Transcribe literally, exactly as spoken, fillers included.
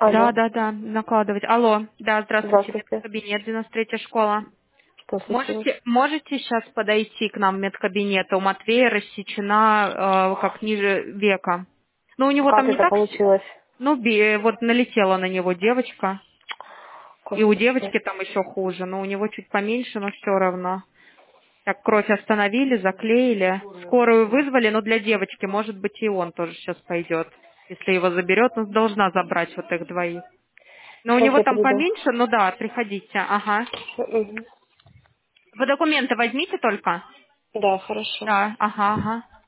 Да, Алло, да, да, накладывать. Алло, да, здравствуйте, здравствуйте. медкабинет, девяносто третья школа. Что случилось? Можете, можете сейчас подойти к нам в медкабинет? У Матвея рассечена э, как ниже века. Ну, у него Как там не это так, с- получилось? ну, би- вот налетела на него девочка. И у Господи. девочки там еще хуже, но у него чуть поменьше, но все равно. Так, кровь остановили, заклеили. Скорую вызвали, но для девочки, может быть, и он тоже сейчас пойдет. Если его заберет, ну, должна забрать вот их двоих. Но у Сейчас него я там приду. поменьше, ну да, приходите, ага. Мгм. Вы документы возьмите только? Да, хорошо. Да, ага, ага.